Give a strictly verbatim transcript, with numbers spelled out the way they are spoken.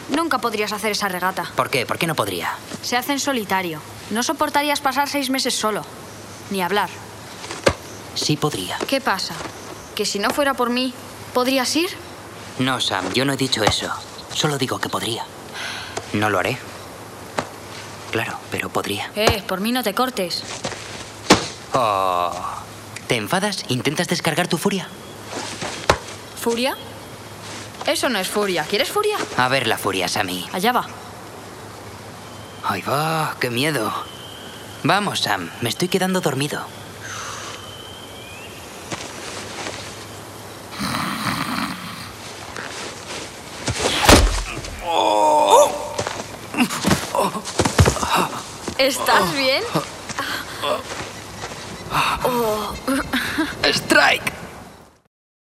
Nunca podrías hacer esa regata. ¿Por qué? ¿Por qué no podría? Se hace en solitario. No soportarías pasar seis meses solo. Ni hablar. Sí podría. ¿Qué pasa? ¿Que si no fuera por mí, podrías ir? No, Sam, yo no he dicho eso. Solo digo que podría. No lo haré. Claro, pero podría. Eh, por mí no te cortes. Oh. ¿Te enfadas? ¿Intentas descargar tu furia? ¿Furia? Eso no es furia. ¿Quieres furia? A ver la furia, Sammy. Allá va. Ay, va, qué miedo. Vamos, Sam, me estoy quedando dormido. ¿Estás bien? ¡Strike!